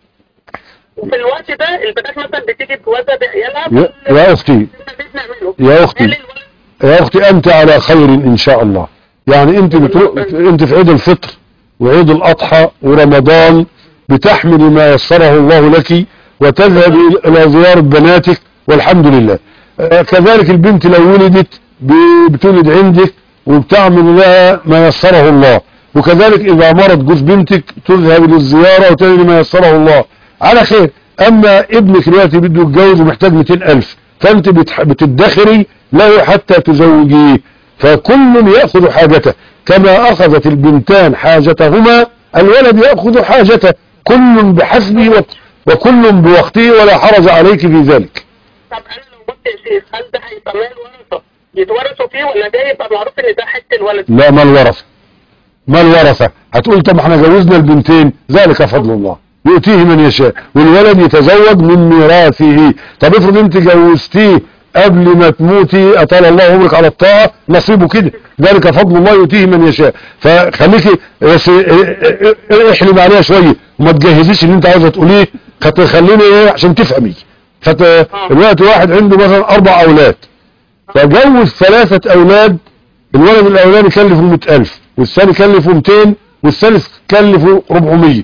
وفي الوقت ده البنات مثلا بتيجي توزع بعيالها. يا, يا اختي يا اختي يا اختي انت على خير ان شاء الله. يعني انت بتروح انت في عيد الفطر وعيد الاضحى ورمضان بتحمل ما يسره الله لك وتذهب الى زيارة بناتك والحمد لله. آه كذلك البنت لو ولدت بتولد عندك وبتعمل لها ما يسره الله، وكذلك اذا مرض جوز بنتك تذهب للزيارة وتجد ما يسره الله على خير. اما ابنك دلوقتي بده يتجوز ومحتاج مئتين الف، فانت بتدخري له حتى تزوجيه، فكل يأخذ حاجته كما اخذت البنتان حاجتهما الولد يأخذ حاجته، كل بحسبه وكل بوقته ولا حرج عليك في ذلك. طب انا لو قلت يا شيخ هل ده هيبقى مال ورثه يتورثوا فيه ولا ده يبقى معروف ان ده حته الولد؟ لا مال ورثه، مال ورثه. هتقول طب احنا جوزنا البنتين، ذلك فضل الله يؤتيه من يشاء، والولد يتزوج من ميراثه. طب افرض انت جوزتيه قبل ما تموتي اطال الله عمرك على الطاعه، نصيبه كده، ذلك فضل الله يؤتيه من يشاء. فخليكي بس احلم عليها شويه وما تجهزيش اللي انت عاوزه تقوليه، خليني ايه عشان تفهمي. فالوقت واحد عنده مثلا اربع اولاد، فجوز ثلاثه اولاد، الولد الاولاني يكلفه مئة الف والثاني يكلفه مئتين والثالث يكلفه أربعمية،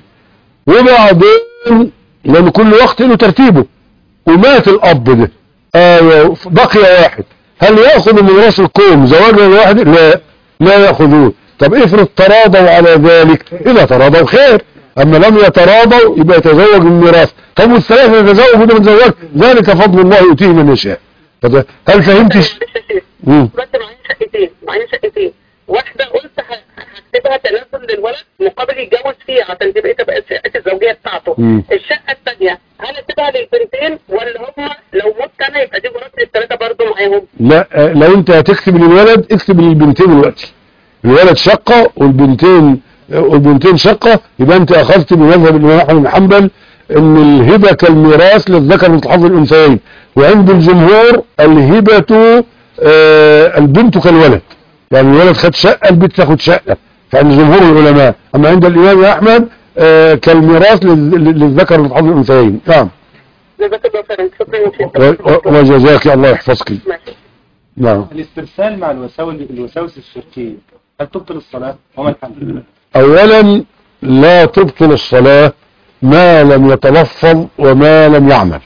وبعدين لان كل وقت له ترتيبه ومات الاب ده، آه بقي واحد، هل ياخذ من راس الكوم زواجا واحد؟ لا لا ياخذوه. طب افرض تراضوا على ذلك، اذا تراضوا خير، اما لم يتراضوا يبقى يتزوج من ميراث. طب والثلاثه يتزوجوا وده متزوج، ذلك فضل الله يؤتيه من يشاء. هل فهمتش؟ امم بس معايا شقتين معايا شقتين واحده قلت هكتبها تنازل للولد مقابل يتجوز فيها عشان تبقى تبقى الشقه الزوجيه بتاعته. مم. الشقه الثانيه هل اكتبها للبنتين ولا هم لو مت انا يبقى دي ورثه الثلاثه برضه معاهم؟ لا لو انت هتكتب للولد اكتب للبنتين دلوقتي، الولد شقه والبنتين والبنتين شقه، يبقى انت اخذت بمذهب الامام احمد بن حنبل ان الهبه كالميراث للذكر مثل حظ الانثيين، وعند الجمهور الهبه آه البنت كالولد، يعني الولد خد شقه البنت تاخد شقه، فعند جمهور العلماء. اما عند الامام احمد آه كالميراث للذكر مثل حظ الانثيين. نعم. جزاك الله خيرا، شكرا. وجزاك الله يحفظك. نعم. الاسترسال مع الوساوس الوساوس الشركيه هل تبطل الصلاه وما الحل؟ اولا لا تبطل الصلاه ما لم يتلفظ وما لم يعمل.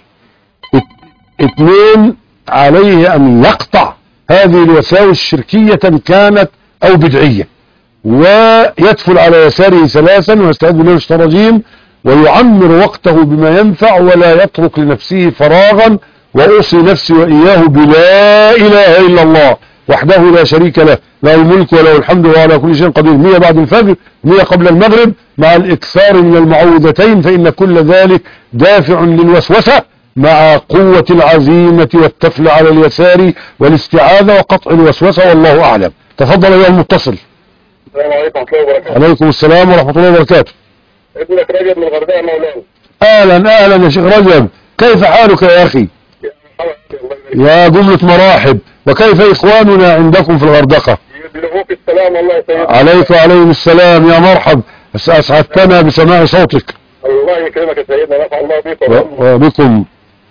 اثنين عليه ان يقطع هذه الوساوس شركية كانت او بدعية، ويدفل على يساره ثلاثا ويستعيذ بالله من الشيطان الرجيم ويعمر وقته بما ينفع ولا يترك لنفسه فراغا. واوصي نفسي واياه بلا اله الا الله وحده لا شريك له، له الملك وله الحمد وهو على كل شيء قدير، مية بعد الفجر مية قبل المغرب مع الاكثار من المعوذتين، فان كل ذلك دافع للوسوسة مع قوة العزيمة والتفل على اليسار والاستعاذة وقطع الوسوسة، والله اعلم. تفضل ايها المتصل. السلام عليكم ورحمة الله وبركاته. عليكم السلام ورحمة الله وبركاته. ابنك رجب من الغردقة مولانا. اهلا اهلا يا شيخ رجب، كيف حالك يا اخي؟ يا جملة مراحب، وكيف اخواننا عندكم في الغردقة؟ يبلغوك السلام الله يسلمك. عليك وعليهم السلام يا مرحب، اسعدتنا بسماع صوتك. الله يكرمك يا سيدنا، نفع الله بكم وبكم.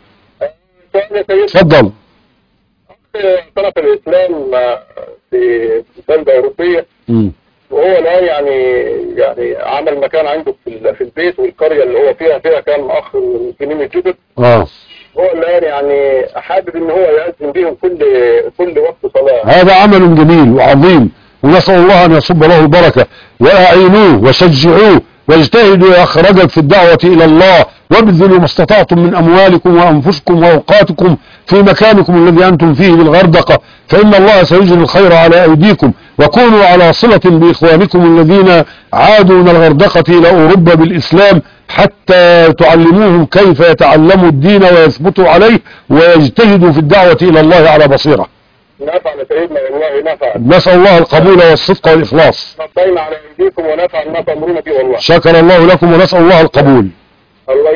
تفضل. طرف الاسلام في بلدة اوروبية، م. وهو الان يعني يعني عمل مكان عنده في في البيت والقرية اللي هو فيها فيها كان اخ المسلمين الجدد. اه هو الان يعني حابب ان هو يأذن بهم كل كل وقت صلاة. هذا عمل جميل وعظيم، ونسأل الله ان يصب له البركة، واعينوه وشجعوه واجتهدوا يا اخ رجب في الدعوة الى الله، وابذلوا ما استطعتم من اموالكم وانفسكم واوقاتكم في مكانكم الذي انتم فيه بالغردقة، فان الله سيجري الخير على ايديكم. وكونوا على صلة باخوانكم الذين عادوا من الغردقة الى اوروبا بالاسلام حتى تعلموهم كيف يتعلموا الدين ويثبتوا عليه ويجتهدوا في الدعوة الى الله على بصيرة. نفع سيدنا والله نفع. نسأل الله القبول والصدق والإخلاص. نطينا على ايديكم ونفع ما تأمرون به والله. شكر الله لكم ونسأل الله القبول. الله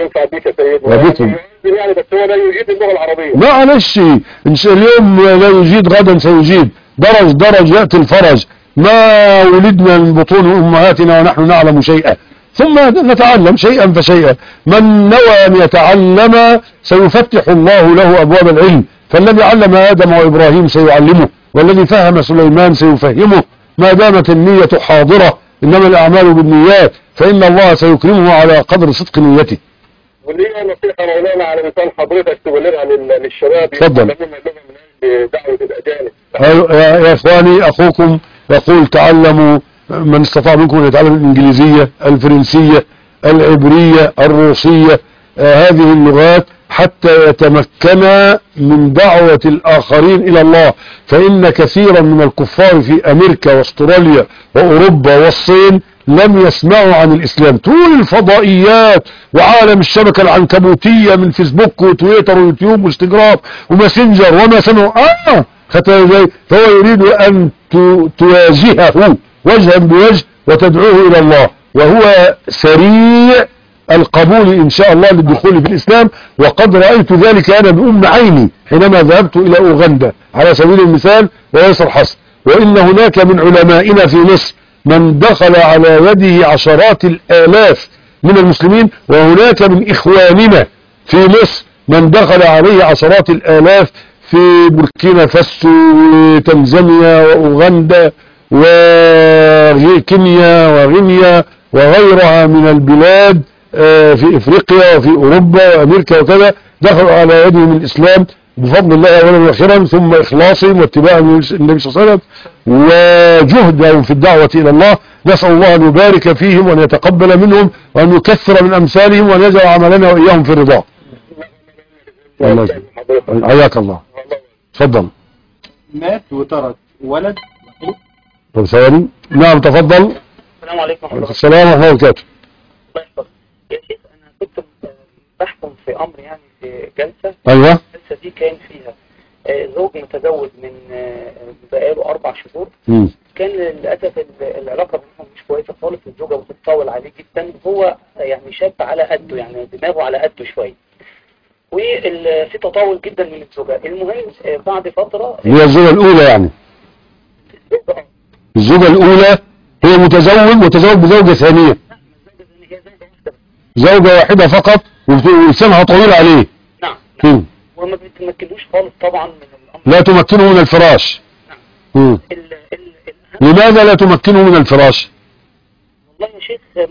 ينفع بيك يا سيدنا وبكم. يعني, يعني بس هو لا يجيد اللغه العربيه. معلش إن شاء اليوم لا يجيد غدا سيجيد، درج درج يأتي الفرج، ما ولدنا من بطون أمهاتنا ونحن نعلم شيئا، ثم نتعلم شيئا فشيئا. من نوى أن يتعلم سيفتح الله له أبواب العلم، فالذي علم آدم وإبراهيم سيعلمه، والذي فهم سليمان سيفهمه، ما دامت النية حاضرة، إنما الأعمال بالنيات، فإن الله سيكرمه على قدر صدق نيته. وليه نصيحة مولانا على لسان حضرتك تبلغها للشباب تفضل. يتعلمون اللغة من أجل دعوة الأجانب. يا يا إخواني، أخوكم يقول تعلموا، من استطاع منكم أن يتعلم الإنجليزية، الفرنسية، العبرية، الروسية، آه هذه اللغات حتى يتمكن من دعوة الآخرين إلى الله، فإن كثيرا من الكفار في أمريكا واستراليا وأوروبا والصين لم يسمعوا عن الإسلام. طول الفضائيات وعالم الشبكة العنكبوتية من فيسبوك وتويتر ويوتيوب وانستجرام وماسنجر وما سمعوا آه فهو يريد أن تواجهه وجها بوجه وتدعوه إلى الله، وهو سريع القبول إن شاء الله للدخول في الإسلام، وقد رأيت ذلك أنا بأم عيني حينما ذهبت إلى أوغندا على سبيل المثال وليس الحصر. وإن هناك من علمائنا في مصر من دخل على يده عشرات الآلاف من المسلمين، وهناك من إخواننا في مصر من دخل عليه عشرات الآلاف في بوركينا فاسو وتنزانيا وأوغندا وكينيا وغينيا وغيرها من البلاد في إفريقيا وفي أوروبا وأمريكا وكذا، دخلوا على يدهم الإسلام بفضل الله أولا وأخيرا، ثم إخلاصهم واتباعهم النبي صلى الله عليه وسلم وجهدهم في الدعوة إلى الله. نسأل الله أن يبارك فيهم وأن يتقبل منهم وأن يكثر من أمثالهم وأن يجعل عملنا وإياهم في الرضا. الله يجزيك. حياك الله. تفضل. مات وترك ولد وحيد. طب ثواني. نعم تفضل. السلام عليكم ورحمة الله. السلام ورحمة الله وبركاته. الله يحفظك. يا شيخ أنا كنت بحكم في أمر يعني في جلسة. أيوه. الجلسة دي كان فيها زوج متزوج من بقاله أربع شهور. م. كان للأسف العلاقة بينهم مش كويسة خالص، الزوجة بتتطاول عليه جدا، هو يعني شاب على قده، يعني دماغه على قده شوية، وفي تطاول جدا من الزوجة. المهم بعد فترة هي الزوجة الأولى يعني الزوجة الأولى هي متزوج متزوج بزوجة ثانية، زوجة واحدة فقط ولسانها طويل عليه. نعم م. نعم. وما بتمكنوش خالص طبعا من الأمر. لا تمكنه من الفراش. نعم. م. ال ال لماذا لا تمكنه من الفراش؟ والله يا شيخ يعني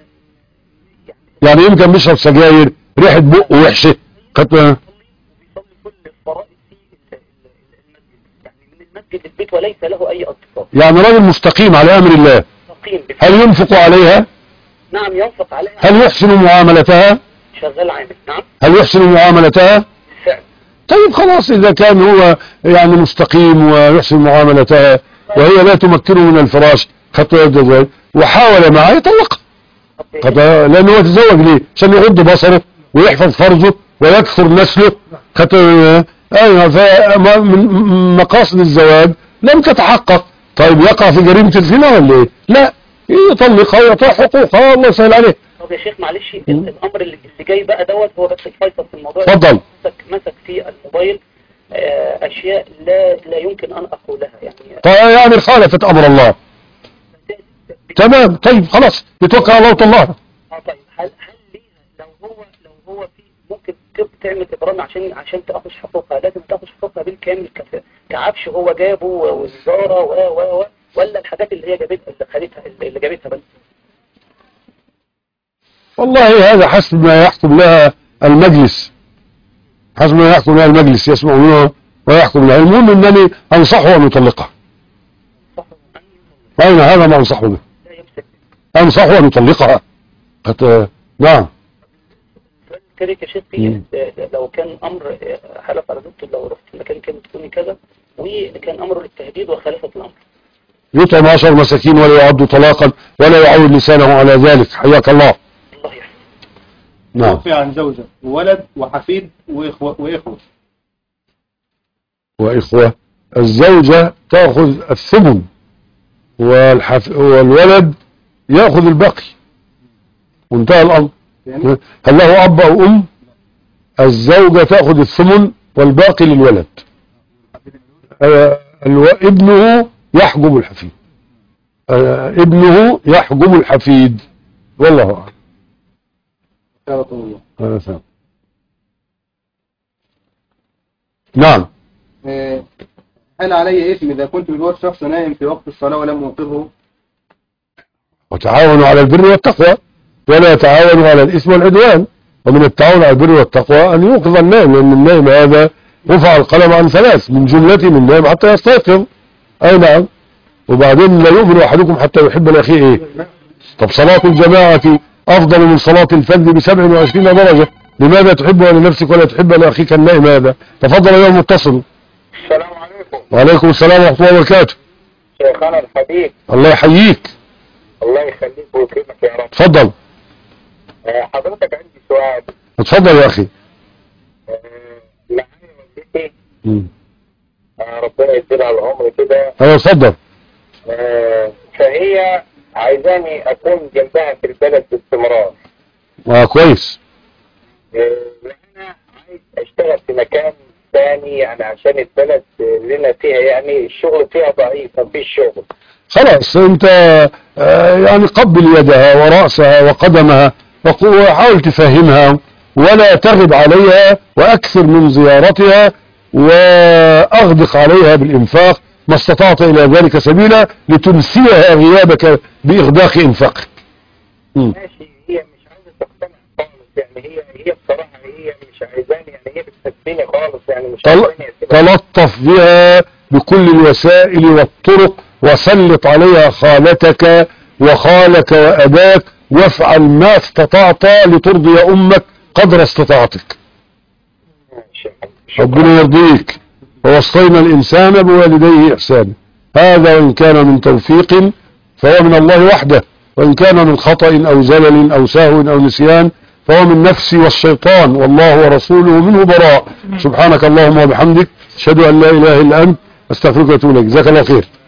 يعني يمكن بيشرب سجاير، ريحة بقه وحشة، قد بيصلي كل الفرائض في المسجد، يعني من المسجد البيت وليس له أي اتصال. يعني راجل مستقيم على أمر الله. مستقيم. هل ينفق عليها؟ نعم ينفق عليها. هل يحسن معاملتها؟ شغال عامل. نعم. هل يحسن معاملتها؟ بالفعل. طيب خلاص، إذا كان هو يعني مستقيم ويحسن معاملتها وهي لا تمكنه من الفراش خط يد وحاول معه يطلقها، لأنه هو تزوج ليه؟ عشان يغض بصره ويحفظ فرجه ويكثر نسله. خط أيوة. فمن مقاصد الزواج لم تتحقق. طيب يقع في جريمة الزنا ولا ايه؟ لا، يطلقها ويعطيها حقوقها، الله يسهل عليه. طب يا شيخ معلش، الامر اللي جاي بقى دوت هو بس الفيصل في الموضوع. اتفضل. مسك مسك في الموبايل اشياء لا لا يمكن ان اقولها يعني. طيب يعني خالفت امر الله. تمام. طيب خلاص يتوكل على الله وطلعها. اه طيب هل هل ليها لو هو لو هو في ممكن تعمل ابرام عشان عشان تاخذ حقوقها، لازم تاخذ حقوقها بالكامل كعفش هو جابه والزاره و و ولا الحاجات اللي هي جابتها اللي خدتها اللي جابتها بس؟ والله هذا حسب ما يحكم لها المجلس، حسب ما يحكم لها المجلس يسمع منها ويحكم لها. المهم انني انصحه ان يطلقها. اين هذا ما انصحه به؟ انصحه ان يطلقها. قد نعم. كده يا شيخ في لو كان امر حلف على زوجته لو رحت المكان كان تكوني كذا، وكان امره للتهديد وخالفت الامر، يطعم عشر مساكين ولا يعد طلاقا ولا يعود لسانه على ذلك. حياك الله. الله يحفظك. نعم. توفي عن زوجة وولد وحفيد وإخوة وإخوة وإخوة. الزوجة تأخذ الثمن والحف... والولد يأخذ الباقي وانتهى الأمر. يعني هل له أب أو أم؟ الزوجة تأخذ الثمن والباقي للولد. آه الو... ابنه يحجب الحفيد. آه ابنه يحجب الحفيد والله أعلم. الله. آه نعم. آه، هل علي إثم إذا كنت بجوار شخص نائم في وقت الصلاة ولم أوقظه؟ وتعاونوا على البر والتقوى ولا تعاونوا على الإثم والعدوان. ومن التعاون على البر والتقوى أن يوقظ النائم، لأن النائم هذا رفع القلم عن ثلاث من جملة من النائم حتى يستيقظ. أي نعم. وبعدين لا يؤمن أحدكم حتى يحب لأخيه إيه؟ طب صلاة الجماعة أفضل من صلاة الفرد بسبع وعشرين درجة، لماذا تحبها لنفسك ولا تحبها لأخيك النائم هذا؟ تفضل أيها المتصل. السلام عليكم. وعليكم السلام ورحمة الله وبركاته. شيخنا الحبيب. الله يحييك. الله يخليك ويكرمك يا رب. تفضل. آه، حضرتك عندي سؤال. اتفضل يا أخي. آه، معايا والدتي. آه، ربنا يديلها العمر كده. ايوه اتفضل. آه، فهي عايزاني أكون جنبها في البلد باستمرار. اه كويس. آه، وأنا عايز أشتغل في مكان ثاني يعني عشان البلد لنا فيها يعني الشغل فيها ضعيف مفيش شغل. خلاص انت آه يعني قبل يدها ورأسها وقدمها وحاول تفهمها ولا تغب عليها واكثر من زيارتها واغدق عليها بالانفاق ما استطعت الى ذلك سبيلا لتنسيها غيابك باغداق انفاقك. ماشي. هي مش عايزة تقتنع خالص يعني هي هي بصراحة هي مش عايزاني يعني هي بتحبني خالص يعني مش عايزاني. تلطف بها بكل الوسائل والطرق وسلط عليها خالتك وخالك وأباك وافعل ما استطعت لترضي أمك قدر استطاعتك. ربنا يرضيك. ووصينا الإنسان بوالديه إحسانا. هذا وإن كان من توفيق فهو من الله وحده، وإن كان من خطأ أو زلل أو سهو أو نسيان فهو من نفسي والشيطان والله ورسوله منه براء. سبحانك اللهم وبحمدك أشهد أن لا إله إلا أنت أستغفرك وأتوب إليك. جزاك الله خير.